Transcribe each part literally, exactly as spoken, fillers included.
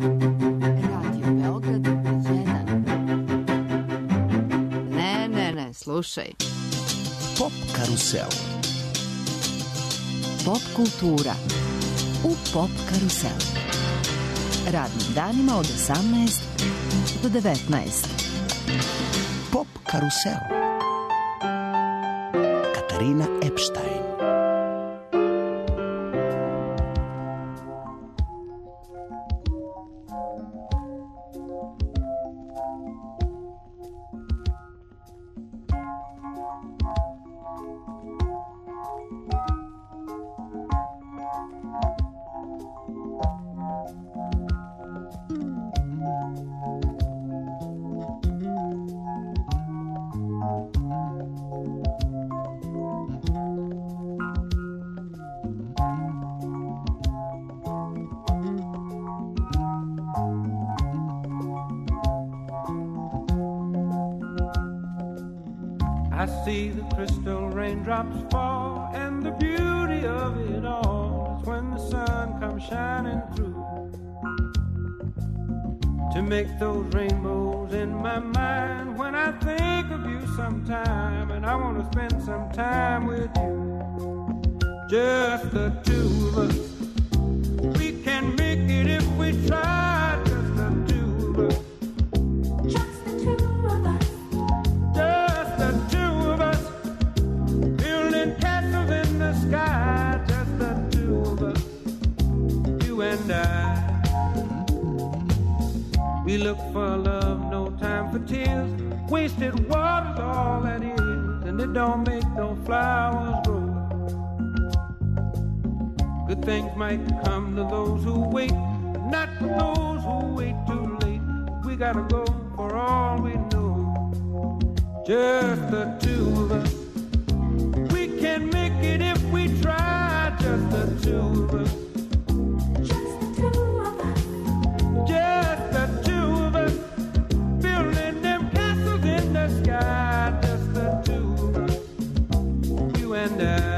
Radio Beograd jedan. Ne, ne, ne, slušaj. Pop karusel. Pop kultura u Pop karuselu. Radnim danima od osamnaest do devetnaest. Pop karusel. Katarina Epstein. I see the crystal raindrops fall, and the beauty of it all is when the sun comes shining through to make those rainbows in my mind. When I think of you sometime, and I want to spend some time with you, just the two of us. We can make it if we try, just the two of us. Just the two of us. Just the two of us, building castles in the sky. Just the two of us, you and I. We look for love, no time for tears. Wasted water's all that is, and it don't make no flowers grow. Good things might come to those who wait, but not for those who wait too late. We gotta go for all we know. Just the two of us. We can make it if we try. Just the two of us. Just the two of us. Just the two of us. Building them castles in the sky. Just the two of us. You and I.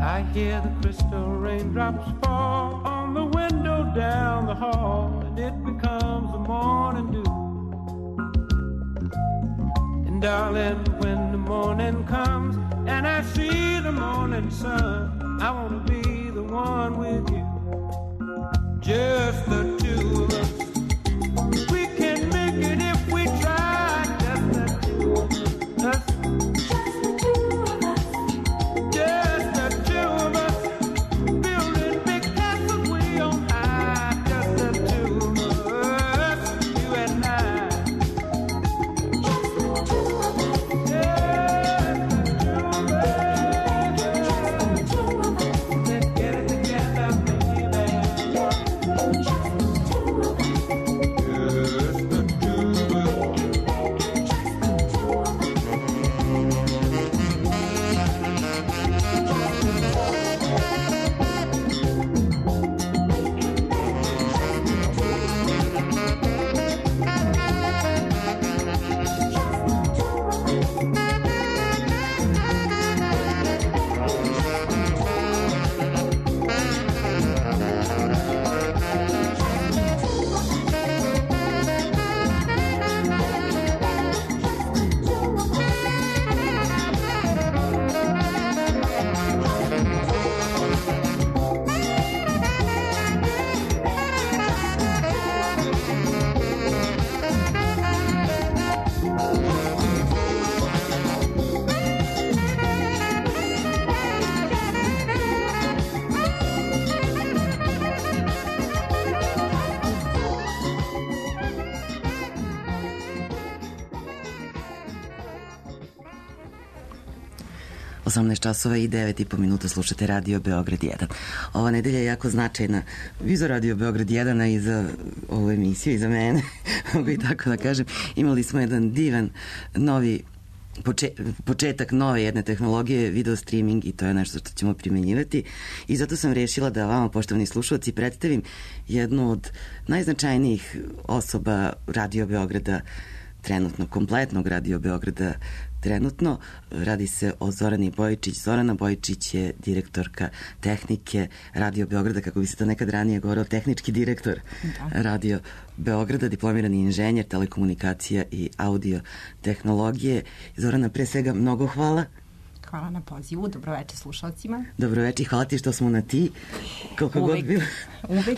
I hear the crystal raindrops fall on the window down the hall, and it becomes the morning dew. And darling, when the morning comes and I see the morning sun, I want to be the one with you, just the two of us. We can make it if we try, just the two of us. Just the two of us, building big castles way on high. Just the two of us, you and I. Just the two of us. Let's get it together, baby. Just the two of us. osamnaest časova i devet i po minuta slušate Radio Beograd jedan. Ova nedelja je jako značajna i za Radio Beograd jedan, a i za ovu emisiju i za mene, mogu i tako da kažem. Imali smo jedan divan novi početak nove jedne tehnologije, video streaming, i to je nešto što ćemo primenjivati, i zato sam rešila da vama, poštovani slušalci, predstavim jednu od najznačajnijih osoba Radio Beograda trenutno, kompletnog Radio Beograda trenutno. Radi se o Zorani Bojičić. Zorana Bojičić je direktorka tehnike Radio Beograda, kako bi se to nekad ranije govorilo, tehnički direktor da. Radio Beograda, diplomirani inženjer telekomunikacija i audio tehnologije. Zorana, pre svega mnogo hvala. Hvala na pozivu, dobroveče slušalcima. Dobroveče i hvala ti što smo na ti, koliko uvek, god bilo. Uvek.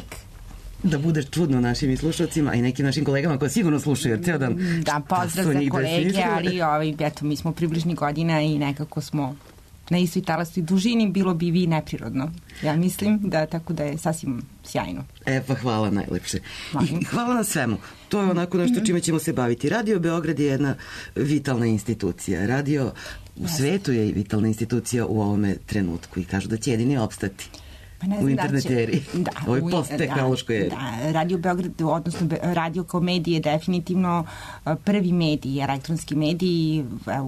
Da budeš čudno našim slušalcima i nekim našim kolegama koji sigurno slušaju, jer ceo dan... Da, pozdrav za kolege, ali ovaj, eto, mi smo približni godina i nekako smo na istoj talasnoj dužini, bilo bi vi neprirodno. Ja mislim da tako da je sasvim sjajno. E pa hvala najlepše. I hvala na svemu. To je onako nešto čime ćemo se baviti. Radio Beograd je jedna vitalna institucija. Radio u svetu je vitalna institucija u ovome trenutku i kažu da će jedini opstati. Pa ne znam, u interneteri, da, ovoj post-tehnološkoj eri. Da, Radio Beograd, odnosno radio kao medij je definitivno prvi medij, elektronski medij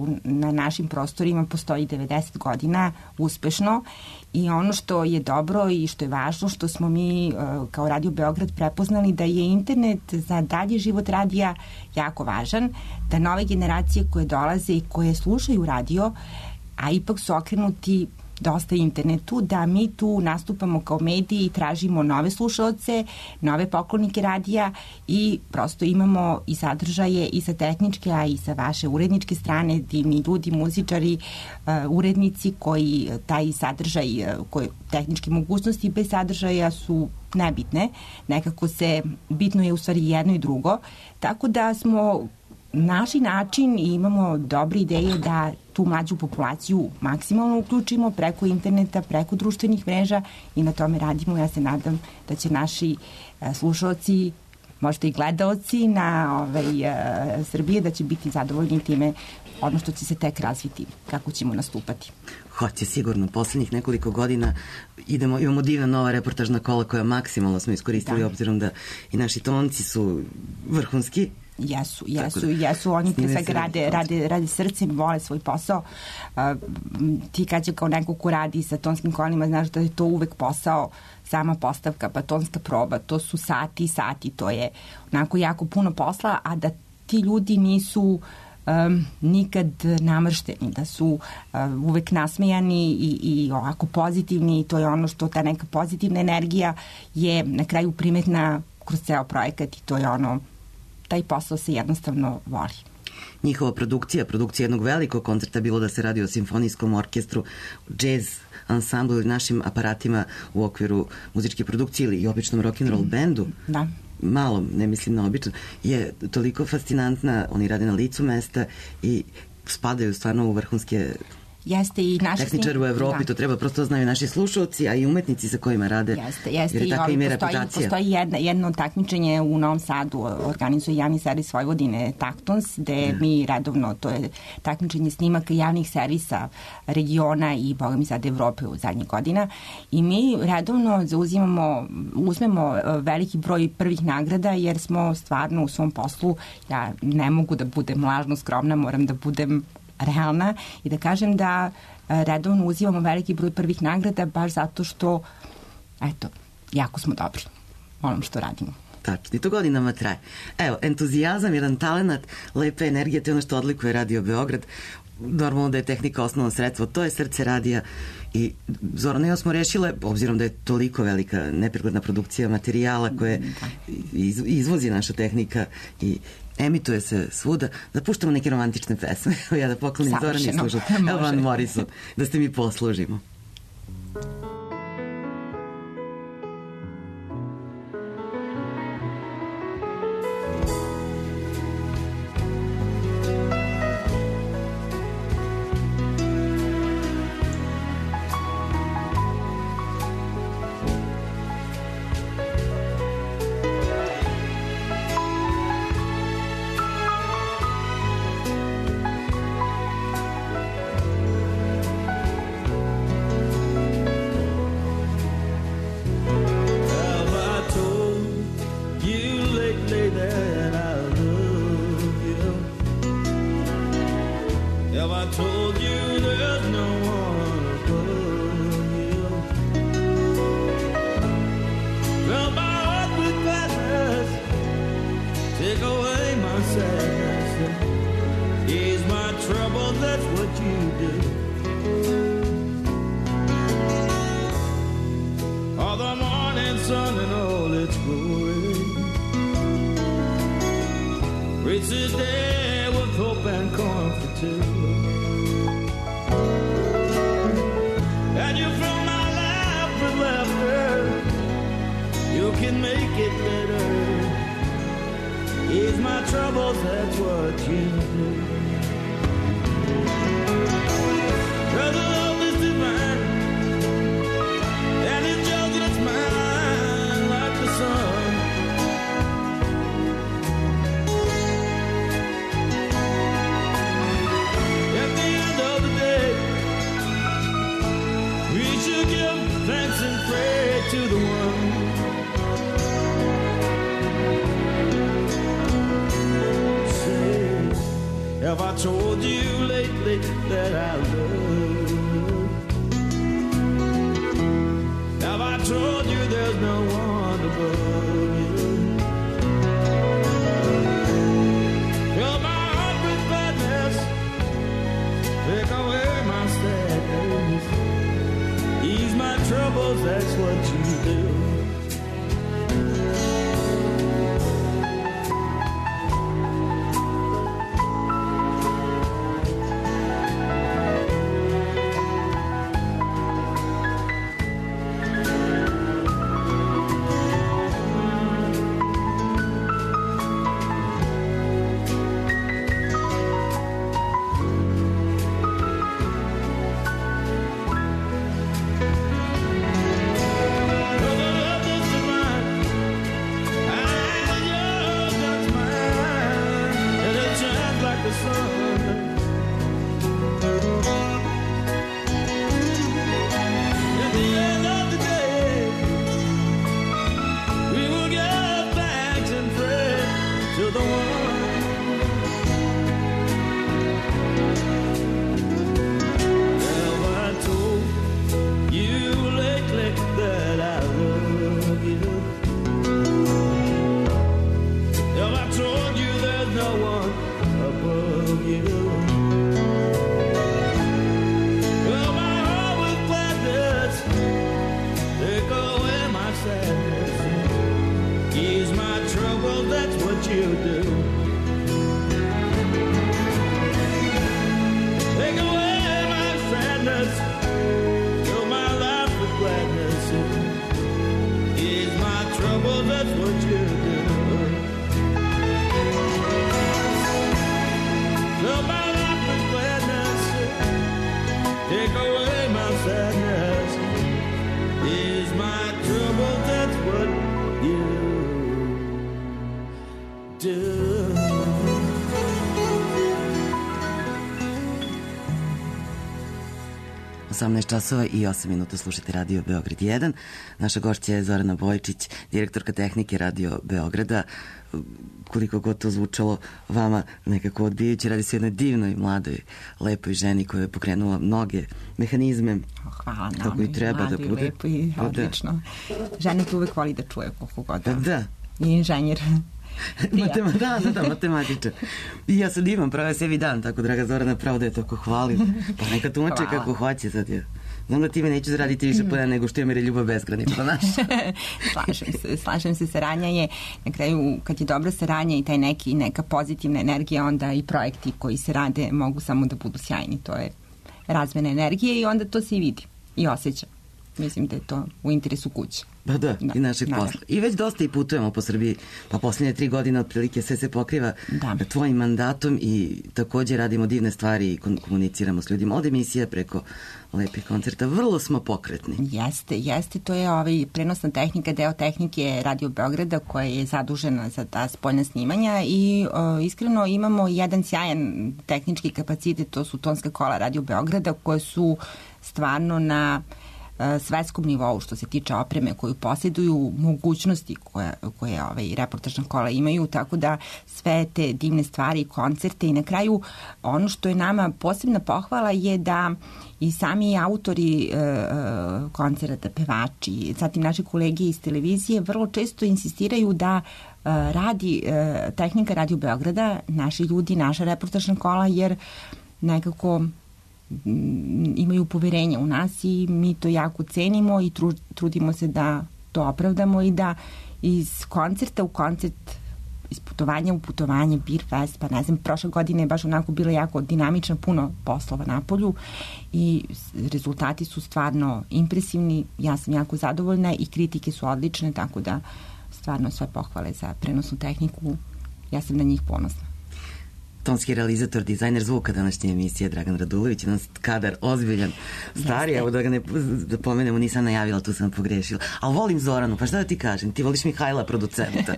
na našim prostorima postoji devedeset godina uspešno, i ono što je dobro i što je važno, što smo mi kao Radio Beograd prepoznali da je internet za dalji život radija jako važan, da nove generacije koje dolaze i koje slušaju radio, a ipak su okrenuti dosta internetu, da mi tu nastupamo kao mediji i tražimo nove slušalce, nove poklonike radija i prosto imamo i sadržaje i sa tehničke, a i sa vaše uredničke strane, divni ljudi, muzičari, urednici koji taj sadržaj, koje tehničke mogućnosti bez sadržaja su nebitne. Nekako se, bitno je u stvari jedno i drugo. Tako da smo naši način i imamo dobre ideje da tu mlađu populaciju maksimalno uključimo preko interneta, preko društvenih mreža, i na tome radimo. Ja se nadam da će naši slušalci, možda i gledaoci na ovaj, Srbije, da će biti zadovoljni time, ono što će se tek razviti, kako ćemo nastupati. Hoće sigurno. Poslednjih nekoliko godina idemo, imamo divna nova reportažna kola koja maksimalno smo iskoristili, da. Obzirom da i naši tonci su vrhunski. Jesu, jesu, da, jesu, oni pre svega rade, rade, rade srcem, vole svoj posao. Uh, ti kad je kao neko ko radi sa tonskim kolima, znaš da je to uvek posao, sama postavka, pa tonska proba, to su sati i sati, to je onako jako puno posla, a da ti ljudi nisu um, nikad namršteni, da su uh, uvek nasmejani i, i ovako pozitivni i to je ono što ta neka pozitivna energija je na kraju primetna kroz ceo projekat i to je ono, taj posao se jednostavno voli. Njihova produkcija, produkcija jednog velikog koncerta, bilo da se radi o simfonijskom orkestru, džez ansamblu ili našim aparatima u okviru muzičke produkcije ili i običnom rock'n'roll bendu, Da. malo, ne mislim na obično, je toliko fascinantna, oni rade na licu mesta i spadaju stvarno u vrhunske Jeste i naši tehničari u Evropi, da. to treba prosto znaju naši slušalci, a i umetnici sa kojima rade. Jeste, jeste. Jer je I takva im je postoji, reputacija. postoji jedna, jedno takmičenje u Novom Sadu, organizuje javni servis Vojvodine Taktons, gde Da. mi redovno, to je takmičenje snimaka javnih servisa regiona i, boga mi sad, Evrope u zadnjih godina. I mi redovno zauzimamo, uzmemo veliki broj prvih nagrada, jer smo stvarno u svom poslu, ja ne mogu da budem lažno skromna, moram da budem realna i da kažem da e, redovno uzimamo veliki broj prvih nagrada baš zato što, eto, jako smo dobri u onom što radimo. Tačno, i to godinama traje. Evo, entuzijazam, jedan talenat, lepa energija, to je ono što odlikuje Radio Beograd. Normalno da je tehnika osnovno sredstvo, to je srce radija i Zorana i ja smo rešile, obzirom da je toliko velika nepregledna produkcija materijala koje iz, izvozi naša tehnika i emituje se svuda, da puštamo neke romantične pesme. Evo ja da poklonim Zorani i Savršeno. slušam Može. Van Morrison, da ste mi poslužimo. Have I told you lately that I love you? Have I told you there's no one above you? Fill my heart with gladness, take away my sadness, ease my trouble, that's what you do. All the morning sun and all its glory, reach this day with hope and comfort too. And you fill my life with laughter, you can make it better. Ease my troubles, that's what you do. 'Cause the love is divine, and it's yours and it's mine like the sun. At the end of the day, we should give thanks and pray to the one. Say, have I told you lately that I love you? Have I told you there's no one above you? Fill my heart with gladness, take away my sadness, ease my troubles, that's what you do. For the that's what you do. Fill my life with gladness, take away my sadness. Ease my trouble, that's what you do. osamnaest časova i osam minuta slušate Radio Beograd jedan. Naša gošća je Zorana Bojčić, direktorka tehnike Radio Beograda. Koliko god to zvučalo vama nekako odbijajući, radi se o jednoj divnoj, mladoj, lepoj ženi koja je pokrenula mnoge mehanizme. Hvala nam, kako i treba da bude. Lepo i odlično. Žena to uvek voli da čuje koliko god. Da, da. I inženjer. Matema, da, da, da, matematičar. I ja sad imam pravo sebi dan, tako draga Zorana, pravo da je toko hvalim. Pa neka tumače kako hoće sad je. Znam da time neću zaraditi više plena nego što je, jer je ljubav bezgranična naša. Slažem se, slažem se, saradnja je, na kraju kad je dobra saradnja i taj neki, neka pozitivna energija, onda i projekti koji se rade mogu samo da budu sjajni. To je razmena energije i onda to se i vidi i osjeća. Mislim da je to u interesu kuće. Pa da, Da, i našeg naravno. posla. I već dosta i putujemo po Srbiji, pa posljednje tri godine otprilike sve se pokriva Da. tvojim mandatom i takođe radimo divne stvari i kon- komuniciramo s ljudima od emisija preko lepih koncerta. Vrlo smo pokretni. Jeste, jeste, to je ovaj prenosna tehnika, deo tehnike Radio Beograda koja je zadužena za ta spoljna snimanja i o, iskreno imamo jedan sjajan tehnički kapacitet, to su tonska kola Radio Beograda koje su stvarno na e, svetskom nivou što se tiče opreme koju posjeduju, mogućnosti koje, koje ovaj, reportažna kola imaju, tako da sve te divne stvari, koncerte i na kraju ono što je nama posebna pohvala je da i sami autori e, koncerata, pevači, zatim naši kolege iz televizije vrlo često insistiraju da e, radi e, tehnika Radio Beograda, naši ljudi, naša reportažna kola, jer nekako m, imaju poverenja u nas i mi to jako cenimo i tru, trudimo se da to opravdamo i da iz koncerta u koncert, iz putovanja u putovanje, Beer Fest, pa ne znam, prošle godine je baš onako bila jako dinamična, puno poslova na polju i rezultati su stvarno impresivni, ja sam jako zadovoljna i kritike su odlične, tako da stvarno sve pohvale za prenosnu tehniku, ja sam na njih ponosna. Tonski realizator, dizajner zvuka današnje emisije Dragan Radulović, jedan kadar ozbiljan, stari, evo da ga ne da pomenemo, nisam najavila, tu sam pogrešila. Ali volim Zoranu, pa šta da ti kažem, ti voliš Mihajla, producenta.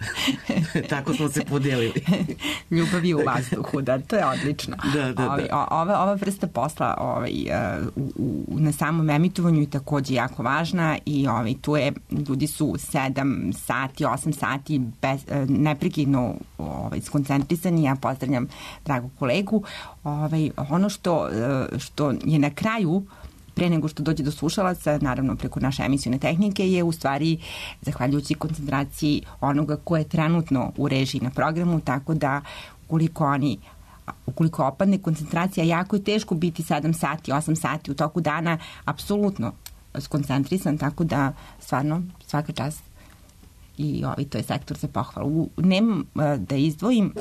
Tako smo se podelili. Ljubav je u vazduhu, da, to je odlično. Da, da, da. Ovi, o, ova, ova vrsta posla ovaj, u, u, na samom emitovanju je takođe jako važna i ovaj, tu je, ljudi su sedam sati, osam sati bez, neprekidno ovaj, skoncentrisani, ja pozdravljam dragog kolegu. Ovaj, ono što, što je na kraju, pre nego što dođe do slušalaca, naravno preko naše emisione tehnike, je u stvari zahvaljujući koncentraciji onoga ko je trenutno u režiji na programu, tako da ukoliko oni ukoliko opadne koncentracija, jako je teško biti sedam sati, osam sati u toku dana, apsolutno skoncentrisan, tako da stvarno svaka čast i ovaj, to je sektor za pohvalu. Nemam da izdvojim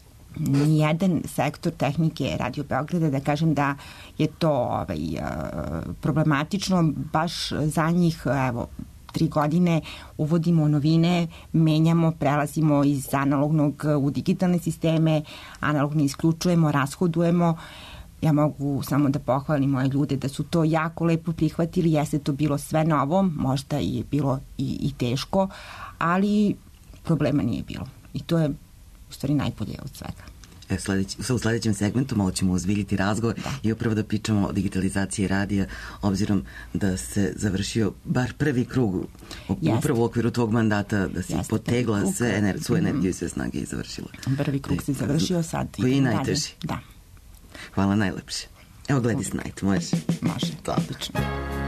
nijedan sektor tehnike Radio Beograda, da kažem da je to ovaj, problematično, baš za njih, evo, tri godine uvodimo novine, menjamo, prelazimo iz analognog u digitalne sisteme, analogno isključujemo, rashodujemo. Ja mogu samo da pohvalim moje ljude da su to jako lepo prihvatili, jeste to bilo sve novo, možda je bilo i, i teško, ali problema nije bilo. I to je u stvari najbolje od svega. E, sljedeći, u sledećem segmentu malo ćemo ozbiljiti razgovor da. i upravo da pričamo o digitalizaciji radija, obzirom da se završio bar prvi krug, Jeste. upravo u okviru tvog mandata, da si Jeste, potegla krug. sve ener, svu energiju i sve snage i završila. Prvi krug se završio sad. Koji je najteži. Da. Hvala najlepše. Evo Gladys Knight, može? Može, Da. odlično.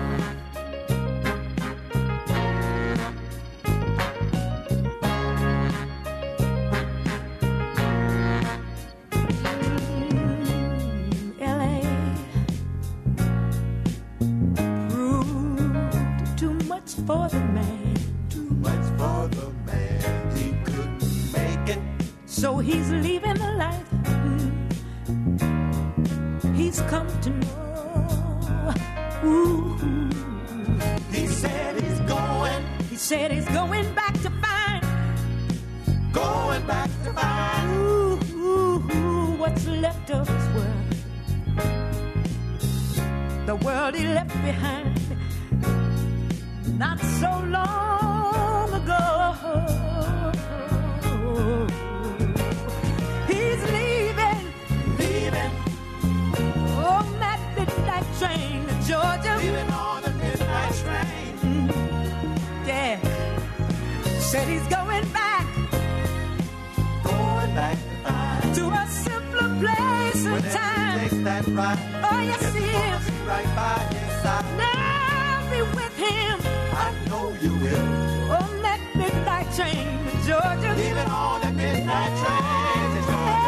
L A proved too much for the man. Too much for the man, he couldn't make it. So he's leaving the life he's come to know. Ooh. He said he's going, He said he's going back to find back to find. Ooh, ooh, ooh, what's left of his world, the world he left behind not so long ago. He's leaving, Leaving, on that midnight train to Georgia. leaving on the midnight train. Yeah, said he's going back Going back to find. to a simpler place and Whenever time. he takes that ride, Oh, yes, he is. be right by his side. Now be with him I know you will. on that midnight train to Georgia. Leaving on the midnight train to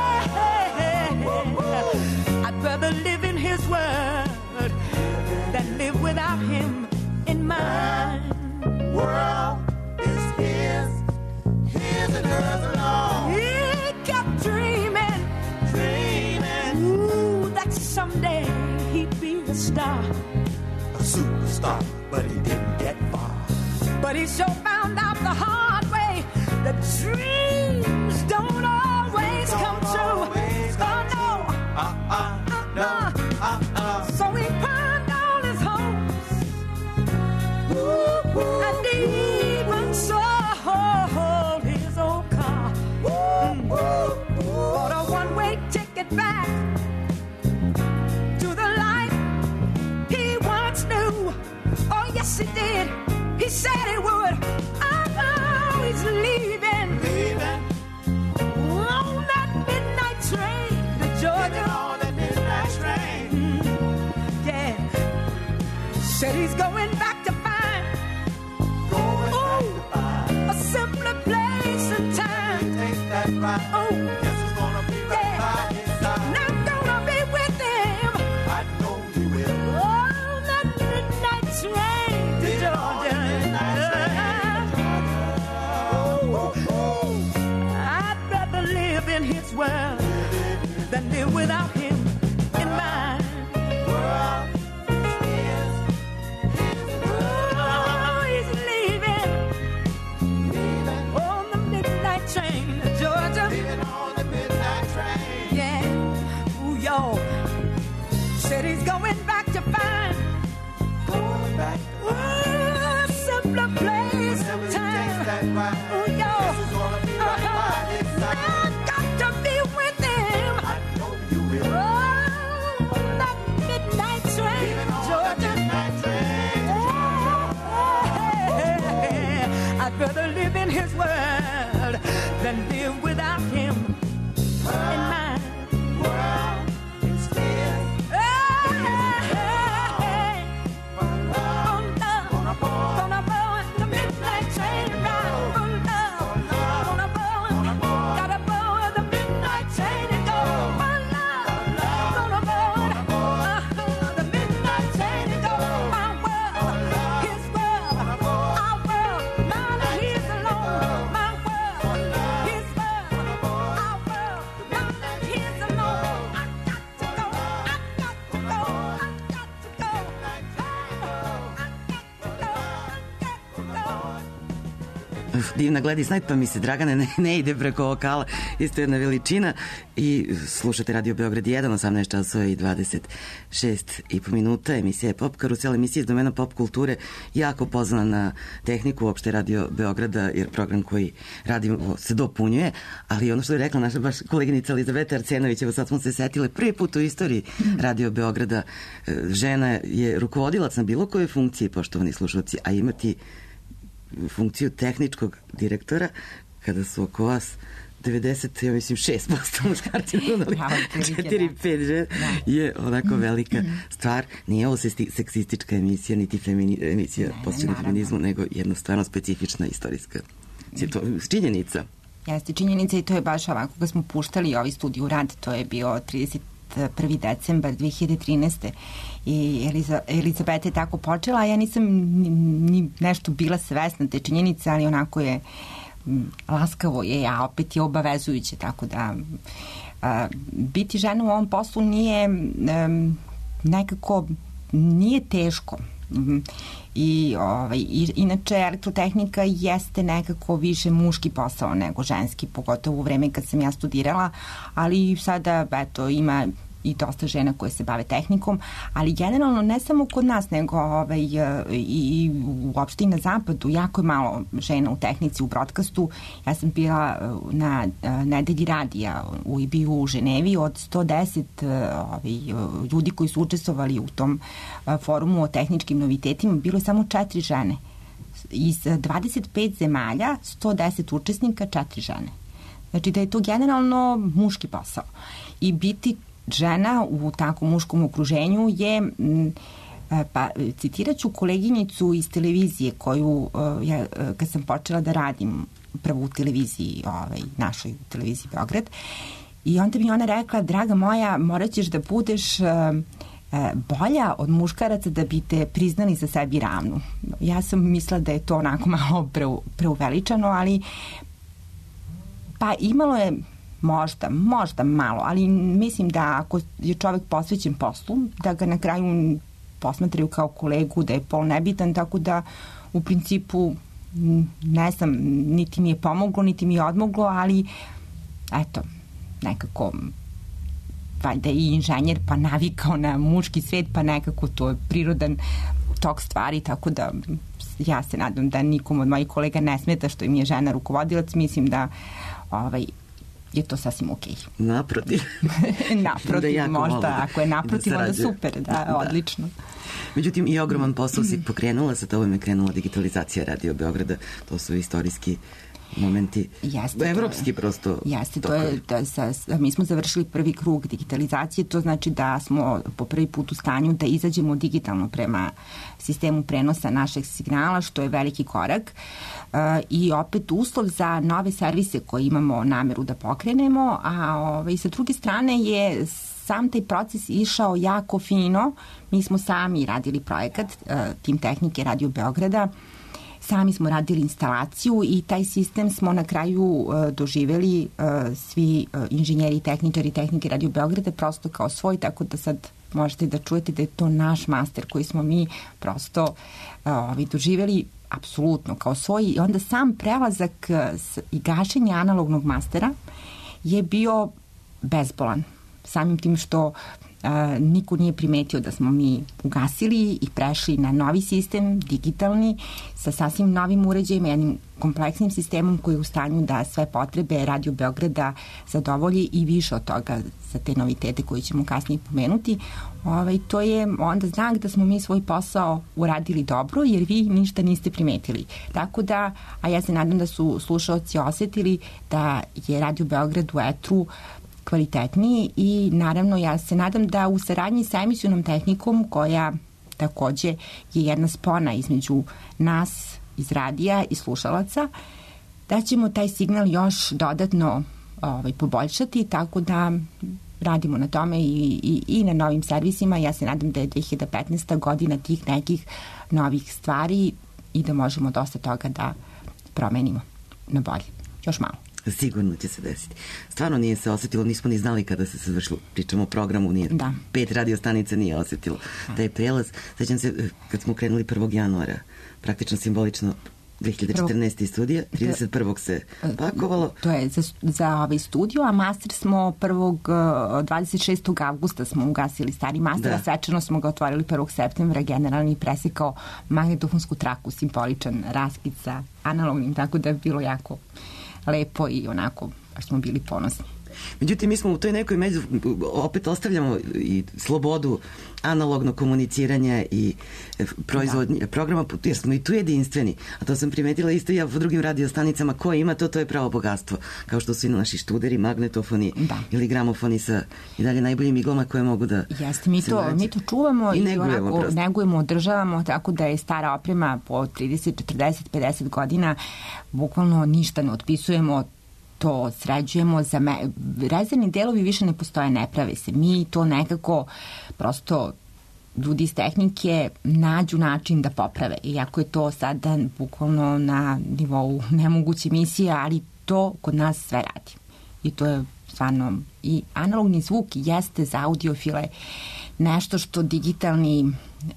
Georgia. I'd rather live in his world than live without him in mine. World is his, his and hers alone. He kept dreaming, Dreaming, ooh, that someday he'd be a star. a superstar, but he didn't get far. But he sure found out the hard way that dreams don't always come true. always Oh come no, Uh-uh, no, uh-uh. so he burned all his hopes and even sold his old car. Mm. Bought a one-way ticket back to the life he once knew. Oh yes, he did. He said he would. Oh, he's leaving Leaving, on that midnight train to leaving Georgia. on the midnight train. Yeah, said he's going back to find Going back to find. a simpler place and He time. takes that ride. Oh, Guess who's gonna be right yeah. by his side? And I'm gonna be with him I know you will. on that midnight train to Leaving on the midnight train to Georgia. Georgia. I'd rather live in his world than live without him in mine. World is his, Oh, he's leaving leaving, on the midnight train to Georgia. leaving on the midnight train. Yeah, ooh, yo, said he's going back to find Going back to ooh, a simpler place whenever and he takes time. that ride. Ooh, yo, Guess who's gonna be right by his side? I got to be with him I know you will. on that midnight train Leaving to on the Georgia. midnight train. I'd rather live in his world than live without him in mine. World is his. Hey, For love, oh, love, gonna board, gonna board the midnight train ride. Oh, love, gonna board, gotta board the midnight train and go. Oh, love, gonna board uh, the midnight train and go. My world, his world, our world, mine and his alone. My world, his world, our world, mine and his alone. I got to go, I got to go, I got to go. I got to go, I got to go. Uf, divna Gladys Knight, pa mi se Dragane ne, ne ide preko vokala, isto jedna veličina. I slušate Radio Beograd jedan, osamnaest časova i dvadeset šest i po minuta. Emisija je Pop Karusel, emisija iz domena pop kulture, jako pozvana na tehniku uopšte Radio Beograda, jer program koji radimo se dopunjuje, ali ono što je rekla naša baš koleginica Elizabeta Arsenović, evo sad smo se setile, prvi put u istoriji Radio Beograda e, žena je rukovodilac na bilo kojoj funkciji, poštovani slušalci, a imati funkciju tehničkog direktora kada su oko vas devedeset, ja mislim, šest posto muškarci, ali četiri pet žena je onako velika stvar. Nije ovo seksistička emisija, niti femini, emisija posvećena feminizmu, nego jedna stvarno specifična istorijska činjenica. Jeste činjenica i to je baš ovako kad smo puštali ovaj studiju rad, to je bio trideset prvi decembar dve hiljade trinaeste i Eliza, Elizabeta je tako počela, a ja nisam ni, ni nešto bila svesna te činjenice, ali onako je m, laskavo je, a opet je obavezujuće, tako da a, biti žena u ovom poslu nije um, nekako nije teško. Mm, I, ovaj, i, inače elektrotehnika jeste nekako više muški posao nego ženski, pogotovo u vreme kad sam ja studirala, ali sada eto, ima i dosta žena koje se bave tehnikom, ali generalno ne samo kod nas, nego ovaj, i uopšte i na zapadu jako je malo žena u tehnici, u broadcastu. Ja sam bila na nedelji radija u I B I-u u Ženevi, od sto deset ovaj, ljudi koji su učestvovali u tom forumu o tehničkim novitetima, bilo je samo četiri žene. Iz dvadeset pet zemalja, sto deset učesnika, četiri žene. Znači da je to generalno muški posao. I biti žena u tako muškom okruženju je, pa citirat ću koleginicu iz televizije koju, ja, kad sam počela da radim prvo u televiziji, ovaj, našoj televiziji Beograd, i onda mi ona rekla, draga moja, morat ćeš da budeš bolja od muškaraca da bi te priznali za sebi ravnu. Ja sam mislila da je to onako malo preuveličano, ali pa imalo je Možda, možda malo, ali mislim da ako je čovek posvećen poslu, da ga na kraju posmatraju kao kolegu, da je pol nebitan, tako da u principu ne znam, niti mi je pomoglo, niti mi je odmoglo, ali eto, nekako valjda i inženjer pa navikao na muški svet, pa nekako to je prirodan tok stvari, tako da ja se nadam da nikom od mojih kolega ne smeta što im je žena rukovodilac, mislim da ovaj, je to sasvim okej. Okay. Naprotiv. Naprotiv, da možda. Da, ako je naprotiv, da onda super, da, da, odlično. Međutim, i ogroman posao si pokrenula, sa tobom je krenula digitalizacija Radio Beograda, to su istorijski momenti, jeste, evropski prosto. Jeste, to je, da, sa, mi smo završili prvi krug digitalizacije, to znači da smo po prvi put u stanju da izađemo digitalno prema sistemu prenosa našeg signala, što je veliki korak. Uh, i opet uslov za nove servise koje imamo nameru da pokrenemo, a ovaj, sa druge strane je sam taj proces išao jako fino. Mi smo sami radili projekat, uh, tim tehnike Radio Beograda, sami smo radili instalaciju i taj sistem smo na kraju uh, doživeli uh, svi uh, inženjeri i tehničari tehnike Radio Beograda prosto kao svoj, tako da sad možete da čujete da je to naš master koji smo mi prosto uh, ovaj, doživeli apsolutno kao svoj. I onda sam prelazak uh, i gašenje analognog mastera je bio bezbolan. Samim tim što Uh, niko nije primetio da smo mi ugasili i prešli na novi sistem, digitalni, sa sasvim novim uređajima, jednim kompleksnim sistemom koji je u stanju da sve potrebe Radio Beograda zadovolji i više od toga za te novitete koje ćemo kasnije pomenuti. Ovaj, to je onda znak da smo mi svoj posao uradili dobro, jer vi ništa niste primetili. Tako da, a ja se nadam da su slušaoci osetili da je Radio Beograd u etru kvalitetniji i naravno ja se nadam da u saradnji sa emisionom tehnikom, koja takođe je jedna spona između nas iz radija i slušalaca, da ćemo taj signal još dodatno ovaj, poboljšati, tako da radimo na tome i, i, i na novim servisima. Ja se nadam da je dve hiljade petnaesta godina tih nekih novih stvari i da možemo dosta toga da promenimo na bolje. Još malo. Sigurno će se desiti. Stvarno nije se osetilo, nismo ni znali kada se završilo. Pričamo o programu, nije, da. Pet radiostanica nije osetilo taj prelaz. Sećam se kad smo krenuli prvog januara, praktično simbolično dve hiljade četrnaeste. studija, trideset prvog se pakovalo. To je za, za ovaj studio, a master smo prvog dvadeset šestog avgusta smo ugasili stari master, da. A svečano smo ga otvorili prvog septembra, generalni presekao magnetofonsku traku, simboličan raskid sa analognim, tako da je bilo jako lepo i onako, baš smo bili ponosni. Međutim, mi smo u toj nekoj među, opet ostavljamo i slobodu analogno komuniciranja i proizvodnje da. programa, jer smo i tu jedinstveni. A to sam primetila isto ja u drugim radiostanicama. Ko ima to, to je pravo bogatstvo. Kao što su i naši študeri, magnetofoni da. ili gramofoni sa i dalje najboljim iglama koje mogu da Jeste, mi to, mi to čuvamo i, i negujemo, onako, negujemo, održavamo, tako da je stara oprema po trideset, četrdeset, pedeset godina, bukvalno ništa ne otpisujemo, to sređujemo, za me, rezervni delovi više ne postoje, ne prave se. Mi to nekako prosto ljudi iz tehnike nađu način da poprave. Iako je to sada bukvalno na nivou nemoguće misije, ali to kod nas sve radi. I to je stvarno i analogni zvuk jeste za audiofile nešto što digitalni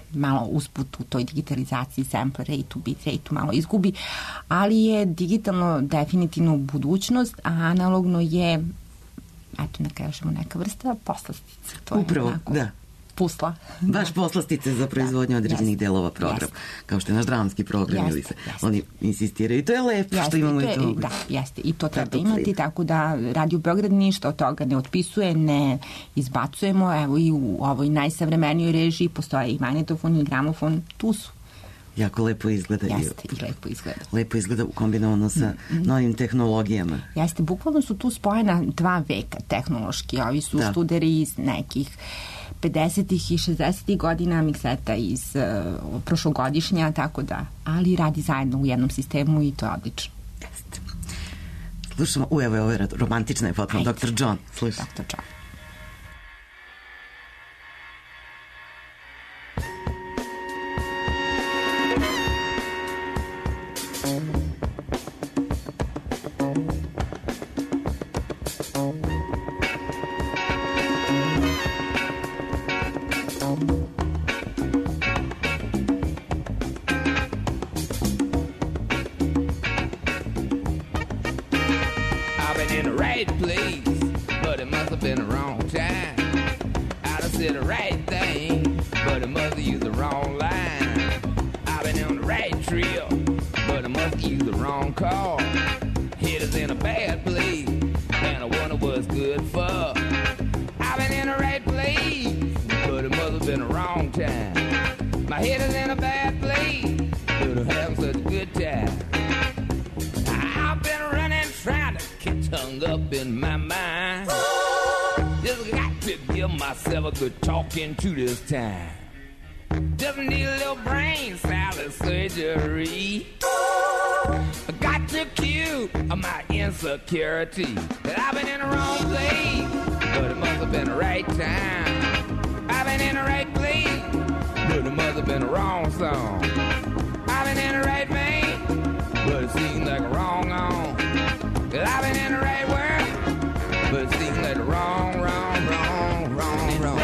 malo usput u toj digitalizaciji sample rate-u, bit rate-u malo izgubi, ali je digitalno definitivno budućnost, a analogno je, eto ne kažemo, neka vrsta poslastice. To je Upravo, onako, da. Pusla. Baš poslastice za proizvodnju Da, određenih jeste, delova programa, jeste. kao što je naš dramski program, Jeste, ili se jeste. oni insistiraju. I to je lepo što Jeste, imamo i i to je, to. da, jeste, i to treba to imati, ceni. tako da Radio Beograd ništa od toga ne otpisuje, ne izbacujemo, evo i u ovoj najsavremenijoj režiji postoje i magnetofon i gramofon, tu su. Jako lepo izgleda. i- Jeste, i lepo izgleda. Lepo izgleda kombinovano sa novim tehnologijama. Jeste, bukvalno su tu spojena dva veka tehnološki, ovi su Da. studeri iz nekih pedesetih i šezdesetih godina, mikseta iz uh, prošlogodišnja, tako da, ali radi zajedno u jednom sistemu i to je odlično. Jeste. Slušamo, u evo je ovo je romantična je potpuno, Ajde. doktor John, slušaj. doktor John. I've been in the right place, but it must have been the wrong time. I done said the right thing, but it must have used the wrong line. I've been on the right trail, but I must have used the wrong car. Head is in a bad place, and I wonder what's good for. I've been in the right place, but it must have been the wrong time. My head is in a bad place, but I'm having such a good time. I've been running, trying to get hung up in my mind. Just got to give myself a good talking to this time. Just need a little brain salad surgery. I got to cure my insecurity. That I've been in the wrong place, but it must have been the right time. I've been in the right place, but it must have been the wrong song. I've been in the right vein, but it seems like a wrong on. That I've been in the right world, but it seems like a wrong, wrong, wrong, wrong, wrong.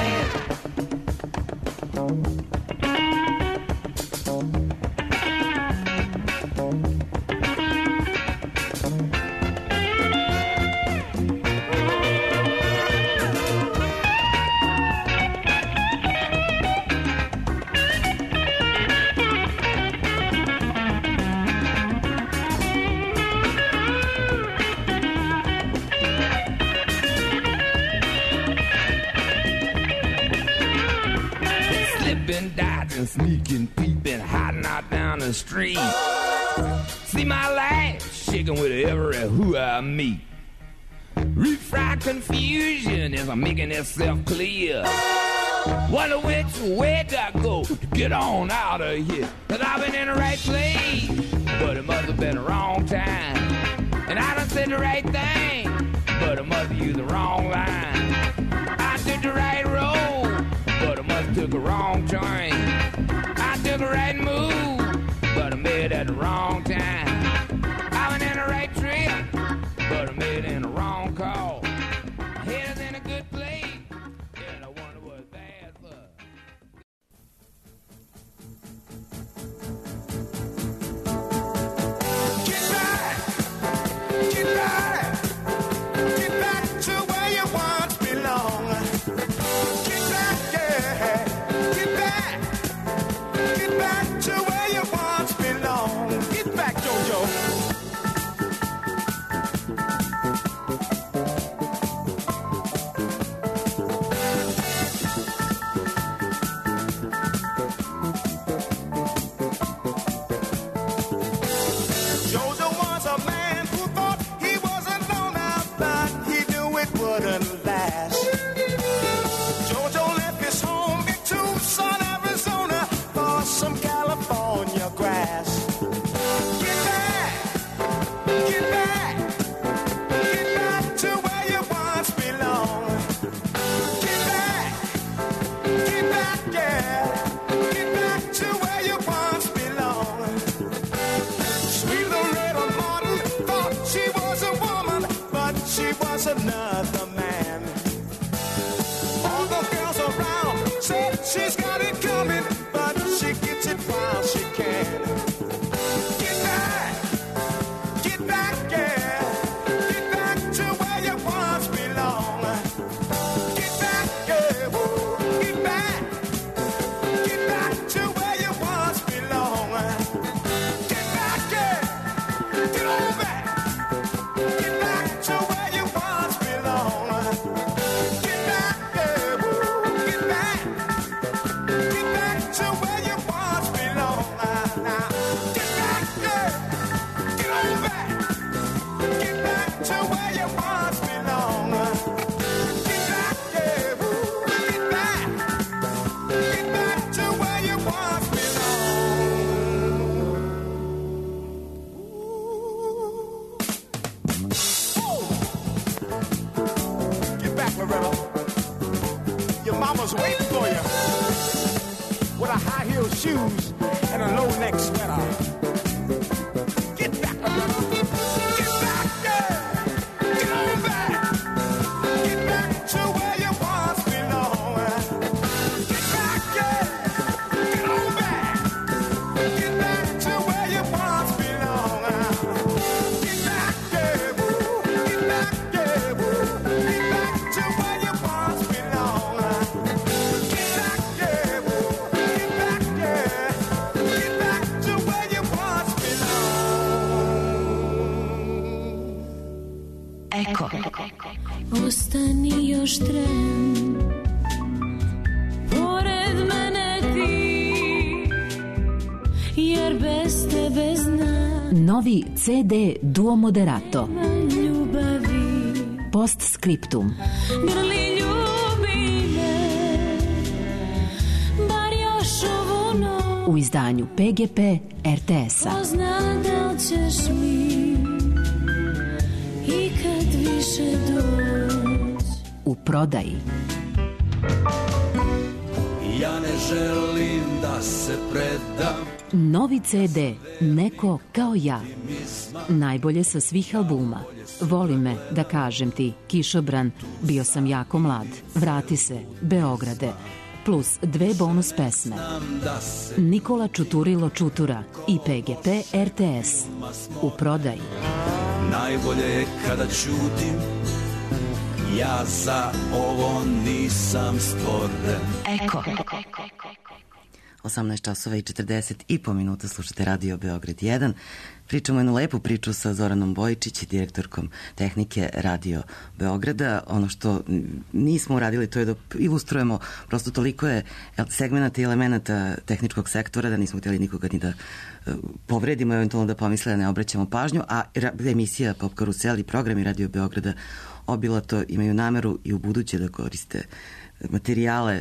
Slipping, dodging, sneaking, peeping, hiding out down the street. See my life shaking with every who I meet. Refried confusion as I'm making itself clear. Wonder which way do I go to get on out of here? Cause I've been in the right place, but it must have been the wrong time. And I done said the right thing, but I must have used the wrong line. I took the right road, but I must have took a wrong turn. I took a right move, but I made it at the wrong time. I went in the right trail, but I made it in the wrong call. My head is in a good place, and I wonder what's bad for. Get back, get back, get back to where you once belong. Get back, yeah, get back, get back to where you once belong. Get back. Get on back. Get back to where you once belong. Get back, yeah, woo. Get back. Get back to where you once belong. Now, get back, yeah. Get on back. Get back to where you once belong. Get back, yeah, woo. Get back. Get back to where you once belong. Get back, Loretta. Your mama's waiting for you with her high heel shoes and a low neck sweater. Get back, Loretta. Get back, yeah. Get on back. Get back to where you once belong. Get back, yeah. Get on back. Get back to where you once belong. Get back, yeah, woo. Get back, yeah, woo. Get back to where you once belong. Get back, yeah, woo. Get back, yeah. Get back to where you once belong. Eko. Ostani još tren, pored mene ti, jer bez tebe znam Novi C D Duo Moderato. ljubavi. Postscriptum. Grli ljubi me, bar još ovu noć. U izdanju P G P R T S-a. Ko zna da li ćeš mi ikad više doći. U prodaji. Ja ne želim da se predam. Novi C D Neko kao ja. Najbolje sa svih albuma. Voli me, da kažem ti, Kišobran, Bio sam jako mlad, Vrati se, Beograde, plus dve bonus pesme. Nikola Čuturilo Čutura i P G P R T S. U prodaji. Najbolje je kada ćutim. Ja za ovo nisam stvoren. Eko. osamnaest časova i četrdeset i po minuta slušate Radio Beograd jedan. Pričamo jednu lepu priču sa Zoranom Bojičić, direktorkom tehnike Radio Beograda. Ono što nismo uradili to je da ilustrujemo, prosto toliko je segmenata i elemenata tehničkog sektora da nismo htjeli nikoga ni da povredimo, eventualno da pomisle da ne obraćamo pažnju, a emisija Pop Karusel i programi Radio Beograda obilato imaju nameru i u buduće da koriste materijale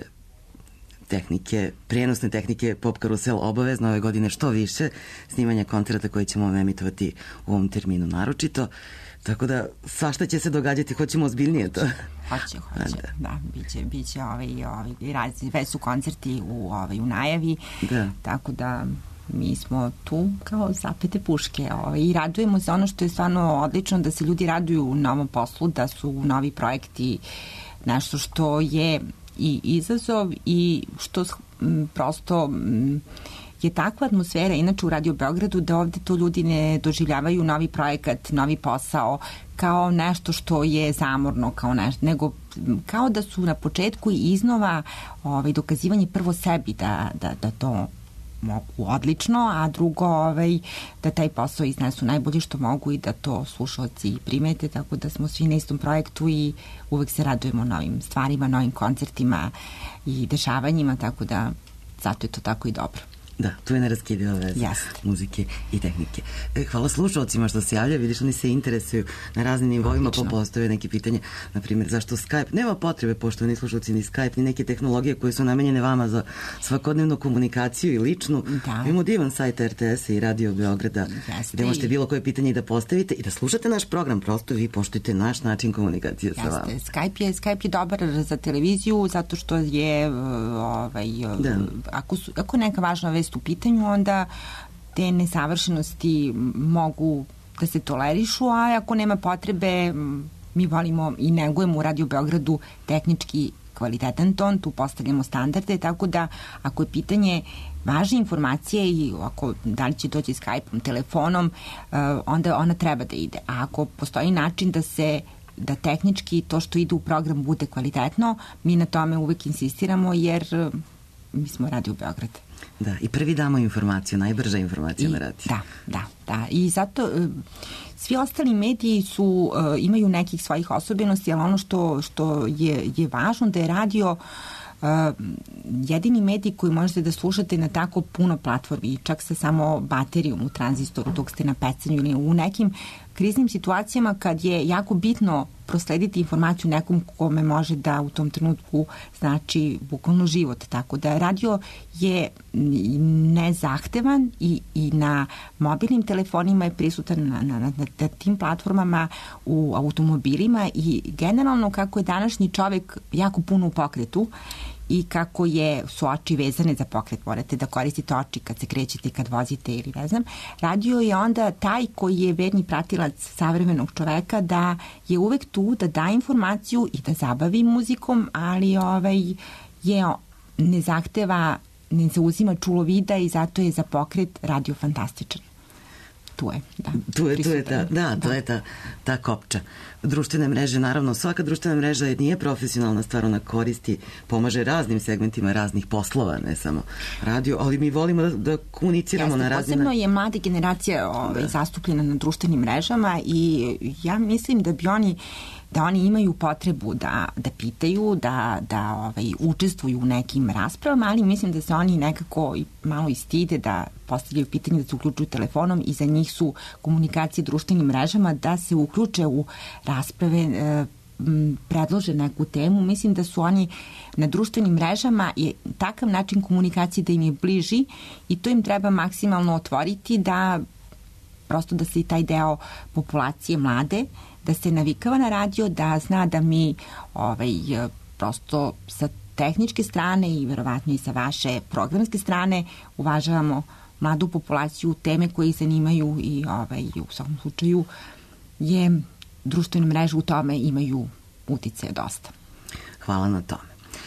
tehnike, prenosne tehnike Pop Karusel obavezno ove godine što više snimanja koncerata koje ćemo emitovati u ovom terminu naročito. Tako da svašta će se događati, hoćemo ozbiljnije to. Hoće, hoće, da, da biće, biće ovaj, ovaj, razni, već su koncerti u, ovaj, u najavi, da. Tako da mi smo tu kao zapete puške ovaj, i radujemo se ono što je stvarno odlično, da se ljudi raduju u novom poslu, da su novi projekti nešto što je i izazov i što m, prosto m, je takva atmosfera inače u Radio Beogradu da ovde to ljudi ne doživljavaju novi projekat, novi posao kao nešto što je zamorno, kao nešto, nego kao da su na početku i iznova ovaj, dokazivanje prvo sebi da, da, da to mogu odlično, a drugo ovaj, da taj posao iznesu najbolje što mogu i da to slušalci primete, tako da smo svi na istom projektu i uvek se radujemo novim stvarima, novim koncertima i dešavanjima, tako da zato je to tako i dobro. Da, tu je neraskidiva veza Jest. muzike i tehnike. E, hvala slušalcima što se javljaju, vidiš, oni se interesuju na raznim nivoima, pa postoje neke pitanje, na primjer, zašto Skype? Nema potrebe, pošto ni slušalci ni Skype, ni neke tehnologije koje su namenjene vama za svakodnevnu komunikaciju i ličnu. Da. Imamo divan sajt R T S-a i Radio Beograda, Jeste. gde možete bilo koje pitanje i da postavite i da slušate naš program, prosto vi poštujete naš način komunikacije sa vama. Jeste, Skype je, Skype je dobar za televiziju zato što je ovaj, Da. ako, su, ako neka važna vest u pitanju, onda te nesavršenosti mogu da se tolerišu, a ako nema potrebe, mi volimo i negujemo u Radio Beogradu tehnički kvalitetan ton, tu postavljamo standarde, tako da ako je pitanje važne informacije i ako da li će doći Skype-om, telefonom, onda ona treba da ide. A ako postoji način da se da tehnički to što ide u program bude kvalitetno, mi na tome uvek insistiramo jer mi smo Radio Beograd. Da, i prvi damo informaciju, najbrža informacija I, na radiju. Da, da, da. I zato e, svi ostali mediji su, e, imaju nekih svojih osobenosti, ali ono što, što je, je važno da je radio Uh, jedini medij koji možete da slušate na tako puno platformi, čak sa samo baterijom u tranzistoru dok ste na pecanju ili u nekim kriznim situacijama kad je jako bitno proslediti informaciju nekom kome može da u tom trenutku znači bukvalno život. Tako da radio je nezahtevan i, i na mobilnim telefonima je prisutan na, na, na, na tim platformama, u automobilima i generalno kako je današnji čovek jako puno u pokretu i kako je, su oči vezane za pokret, morate da koristite oči kad se krećete, kad vozite ili ne znam. Radio je onda taj koji je verni pratilac savremenog čoveka, da je uvek tu da da informaciju i da zabavi muzikom, ali ovaj, je, ne zahteva, ne zauzima čulo vida i zato je za pokret radio fantastičan. Tu je, da. Tu je, tu je ta, da, to da. je ta, ta kopča. Društvene mreže, naravno, svaka društvena mreža nije profesionalna stvar, ona koristi, pomaže raznim segmentima raznih poslova, ne samo radio, ali mi volimo da, da komuniciramo Jeste, na raznim... Posebno je mlada generacija ovaj, da. zastupljena na društvenim mrežama i ja mislim da bi oni da oni imaju potrebu da, da pitaju, da, da ovaj, učestvuju u nekim raspravama, ali mislim da se oni nekako malo i stide da postavljaju pitanje, da se uključuju telefonom i za njih su komunikacije društvenim mrežama da se uključe u rasprave, e, predlože neku temu. Mislim da su oni na društvenim mrežama je takav način komunikacije da im je bliži i to im treba maksimalno otvoriti da prosto da se i taj deo populacije mlade da se navikava na radio, da zna da mi ovaj, prosto sa tehničke strane i verovatno i sa vaše programske strane uvažavamo mladu populaciju, teme koje ih zanimaju i ovaj, u svakom slučaju je društvene mreže u tome imaju utice dosta. Hvala na tome.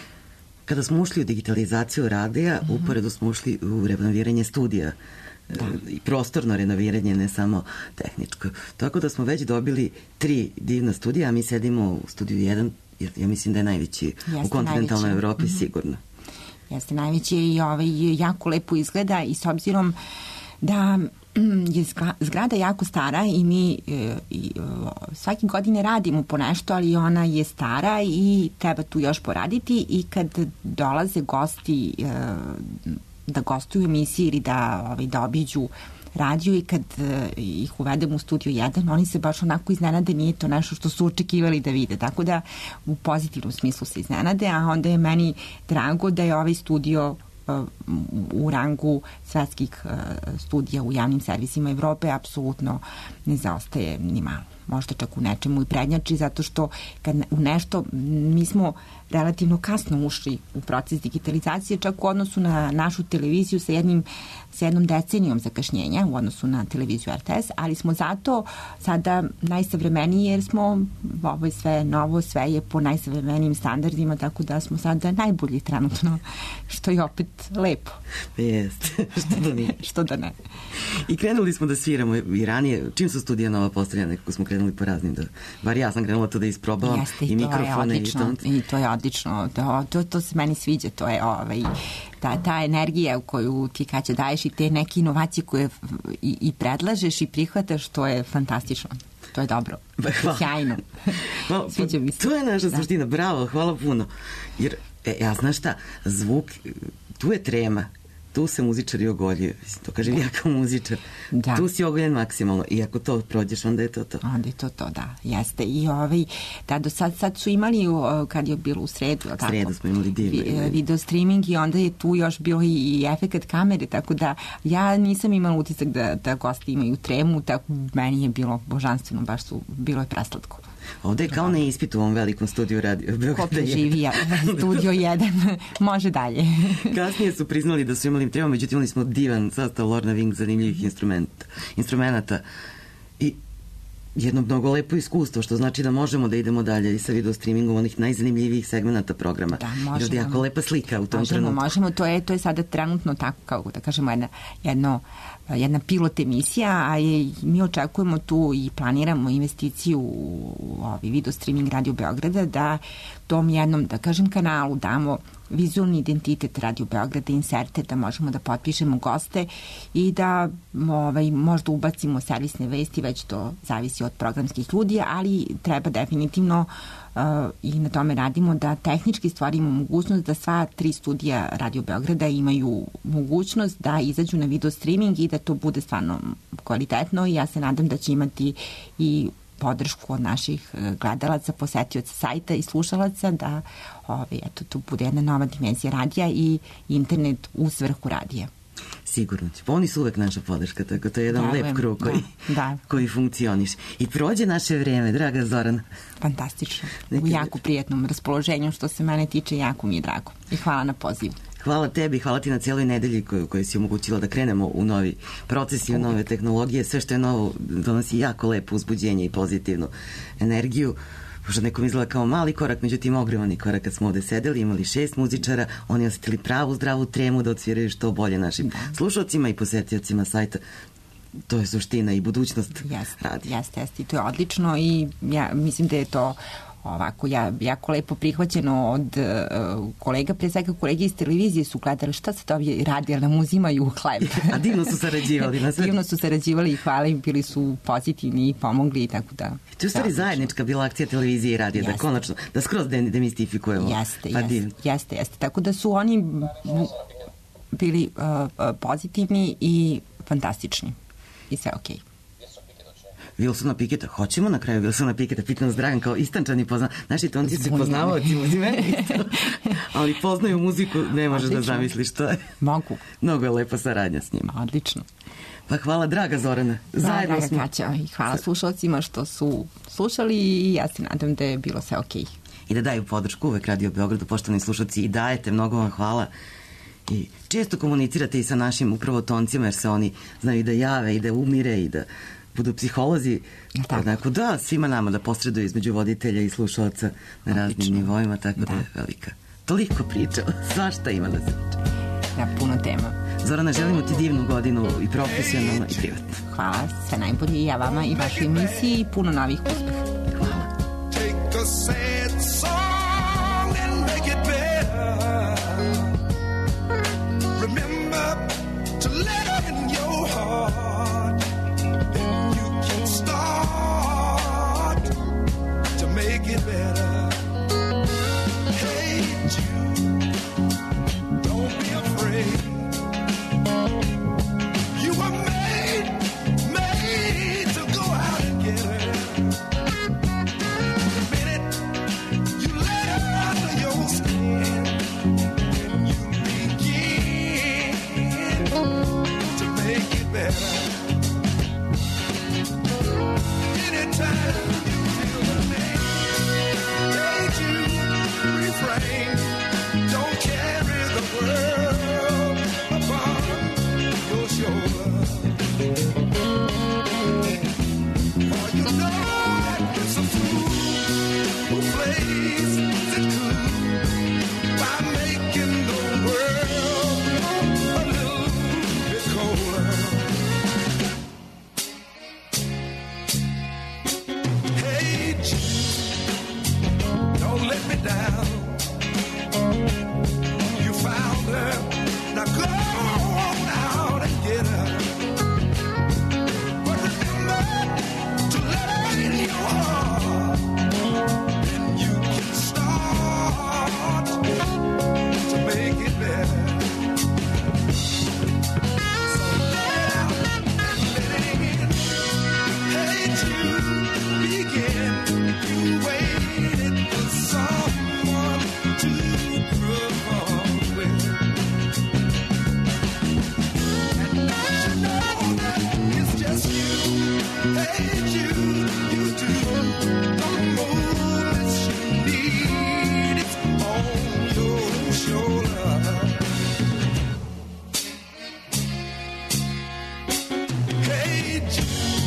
Kada smo ušli u digitalizaciju radija, mm-hmm. uporedo smo ušli u renoviranje studija. Da. I prostorno renoviranje, ne samo tehničko. Tako da smo već dobili tri divna studija, a mi sedimo u studiju jedan, jer ja mislim da je najveći Jeste u kontinentalnoj najveći. Evropi, mm-hmm. sigurno. Jeste najveći i ovaj, jako lepo izgleda i s obzirom da je zgrada jako stara i mi i, svake godine radimo po nešto, ali ona je stara i treba tu još poraditi i kad dolaze gosti da gostuju u emisiji ili da, ovaj, da obiđu radio i kad uh, ih uvedemo u studio jedan, oni se baš onako iznenade, nije to nešto što su očekivali da vide, tako da u pozitivnom smislu se iznenade, a onda je meni drago da je ovaj studio uh, u rangu svetskih uh, studija u javnim servisima Evrope apsolutno ne zaostaje ni malo. Možda čak u nečemu i prednjači, zato što kad u nešto, mi smo relativno kasno ušli u proces digitalizacije, čak u odnosu na našu televiziju sa jednim sa jednom decenijom zakašnjenja u odnosu na televiziju R T S, ali smo zato sada najsavremeniji jer smo ovo je sve novo, sve je po najsavremenijim standardima, tako da smo sada najbolji trenutno, što je opet lepo. Jeste, što da nije. Što da ne. I krenuli smo da sviramo i ranije, čim su studija nova postavljena, nekako smo krenuli po raznim, da, bar ja sam krenula to da isprobavam. Jeste, i, i to mikrofone. Je odlično, i, i to je odlično, to, to, to se meni sviđa, to je ovaj, ta, ta energija koju ti Kaća daješ i te neke inovacije koje i, i predlažeš i prihvataš, to je fantastično. To je dobro. Hvala. Sjajno. Hvala. Sviđa mi se. To je naša da. suština. Bravo, hvala puno. Jer, e, ja znaš šta, zvuk, tu je trema. Tu se muzičari ogoljuju. To kažem ja kao muzičar. Da. Tu si ogoljen maksimalno. I ako to prođeš, onda je to to. Onda je to to, da. Jeste. I ovaj, da, do sad, sad su imali, kad je bilo u sredu, u sredu smo imali divno. Vi, video streaming i onda je tu još bio i, i efekat kamere, tako da ja nisam imala utisak da, da gosti imaju tremu, tako meni je bilo božanstveno, baš su, bilo je preslatko. Ovde je kao na ispitu u ovom velikom studiju radio Beograda. Ko preživi ja, studio jedan, može dalje. Kasnije su priznali da su imali tremu, međutim imali smo divan sastav Lorna Wing, zanimljivih instrumenta, instrumenta i jedno mnogo lepo iskustvo, što znači da možemo da idemo dalje i sa video streamingom onih najzanimljivijih segmenta programa. Da, možemo. Jer je jako lepa slika u tom možemo, trenutku. Možemo, to je, to je sada trenutno tako, kao da kažemo, jedna, jedno, jedna pilot emisija, a je, mi očekujemo tu i planiramo investiciju u, u ovaj video streaming Radio Beograda da tom jednom, da kažem, kanalu damo vizualni identitet Radio Beograda, inserte, da možemo da potpišemo goste i da ovaj, možda ubacimo servisne vesti, već to zavisi od programskih ljudi, ali treba definitivno uh, i na tome radimo da tehnički stvorimo mogućnost da sva tri studija Radio Beograda imaju mogućnost da izađu na video streaming i da to bude stvarno kvalitetno i ja se nadam da će imati i podršku od naših gledalaca, posetioca sajta i slušalaca da ovaj, eto, tu bude jedna nova dimenzija radija i internet u svrhu radija. Sigurno će. Pa oni su uvek naša podrška, tako to je jedan da, lep krug koji, da, da. koji funkcioniš. I prođe naše vreme, draga Zorana. Fantastično. U jako prijetnom raspoloženju, što se mene tiče, jako mi je drago. I hvala na pozivu. Hvala tebi, hvala ti na cijeloj nedelji koju, koju si omogućila da krenemo u novi proces i u nove tehnologije. Sve što je novo donosi jako lepo uzbuđenje i pozitivnu energiju. Možda nekom izgleda kao mali korak, međutim ogromni korak. Kad smo ovde sedeli, imali šest muzičara, oni osetili pravu zdravu tremu da odsviraju što bolje našim slušalcima i posetiocima sajta. To je suština i budućnost radi. Jeste, jeste, i to je odlično i ja mislim da je to ovako ja, jako lepo prihvaćeno od uh, kolega, pre svega kolege iz televizije su gledali šta se to ovi radi, jer nam uzimaju hleb. A divno su sarađivali na sve. Divno su sarađivali i hvala im, bili su pozitivni i pomogli i tako da. To je u stvari zajednička bila akcija televizije i radija, da konačno, da skroz demistifikujemo. Jeste, pa jeste, jeste, jeste. Tako da su oni bili uh, pozitivni i fantastični i sve okej. Okay. Wilsona Piketa, hoćemo na kraju Wilsona Piketa, pitam nas Dragan kao istančani pozna, naši tonci su poznavaoci muzime, ali poznaju muziku, ne možeš da zamisliš što je. Mogu. Mnogo je lepa saradnja s njima. Odlično. Pa hvala, draga Zorana. Zajedno smo. Kaća, i hvala slušalcima što su slušali i ja se nadam da je bilo sve okej. Okay. I da daju podršku uvek Radio Beogradu, poštovani slušalci, i dajete, mnogo vam hvala. I često komunicirate i sa našim upravo toncima, jer se oni znaju da jave i da umire i da budu psiholozi, tako da svima nama da posreduju između voditelja i slušalca na raznim Odlično. nivoima, tako da. da je velika. Toliko priča, svašta ima da se priča. Da, puno tema. Zorana, želimo ti divnu godinu i profesionalno i privatno. Hvala, sve najbolje i ja vama i vašoj emisiji i puno novih uspeha. Hvala. Take a sad song and make it better. Remember to let her in your heart. Make it better. Hey Jude, don't be afraid. You were made, made to go out and get her. The minute you let her under your skin, and you begin to make it better. Anytime don't carry the world upon your shoulder. For you know that it's a fool who plays it cool by making the world a little bit colder. Hey, Jude, don't let me down. You found her, now go on out and get her. But remember to let her in your heart, then you can start to make it better. So let it out and let it in. Hey Jude, begin. You waited for someone to Hey Jude, you do the moments you need, it's on your shoulder. Hey Jude.